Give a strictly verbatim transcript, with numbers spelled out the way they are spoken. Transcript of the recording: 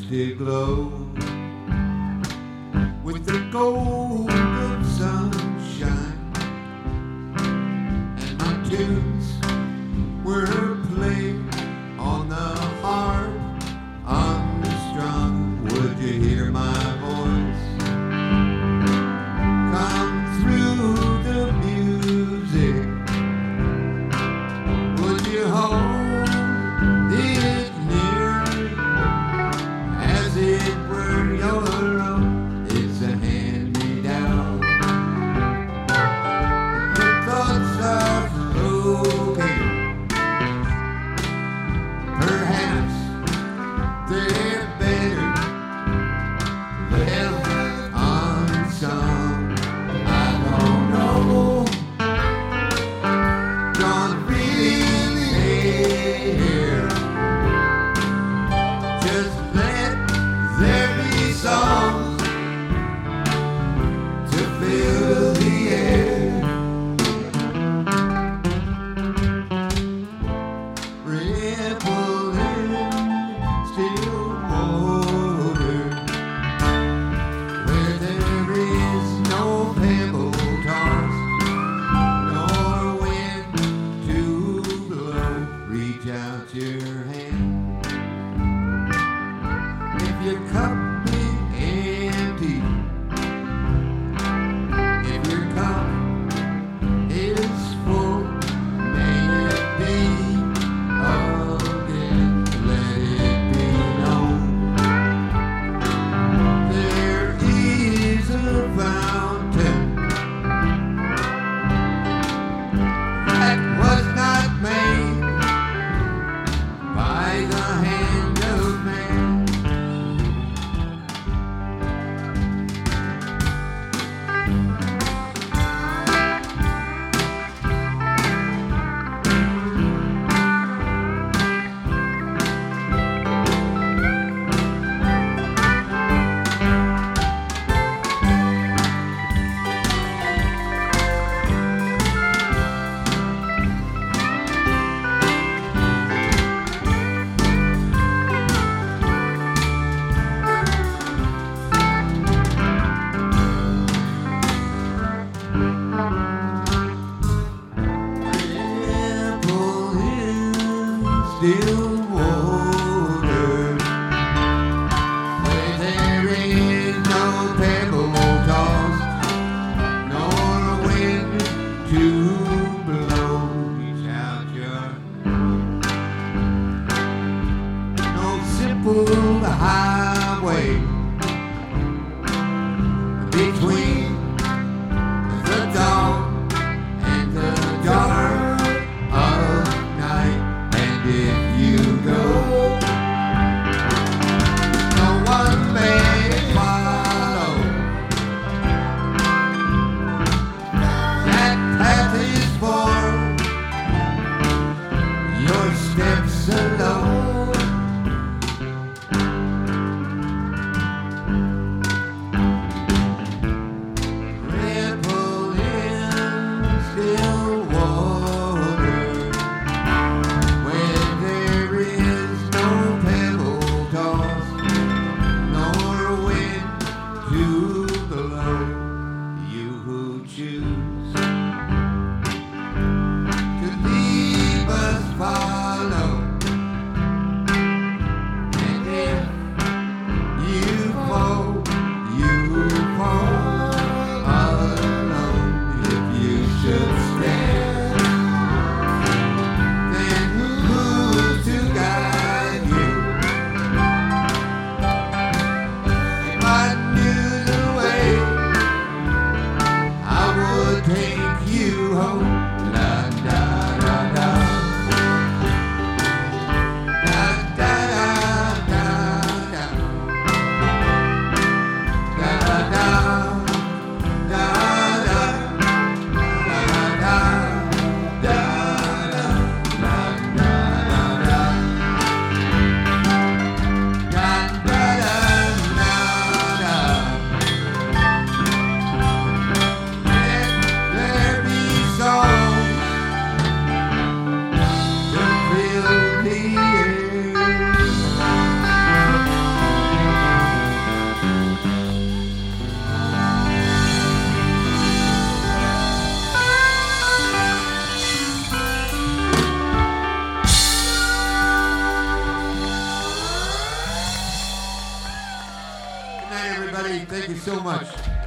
to glow with the gold of sunshine, and my tunes were played on the harp unstrung. Would you hear my voice come through the music? Would you hold it near as it were your own? It's a hand-me-down. The thoughts are floating. Perhaps they're better left unsung. I don't know. Don't really care. Just let there be songs to fill the air. Rippling still water, where there is no pebble toss, nor wind to blow. Reach out your hand. If your cup be empty, if your cup is full, may it be again. Let it be known there is a fountain that was not made by the hand of man. Still water, where there is no pebble toss, nor wind to blow. Reach out your no simple highway between the dawn and the dark of night. And if you go, no one may follow. That path is for your steps alone. night, everybody. Thank you so much.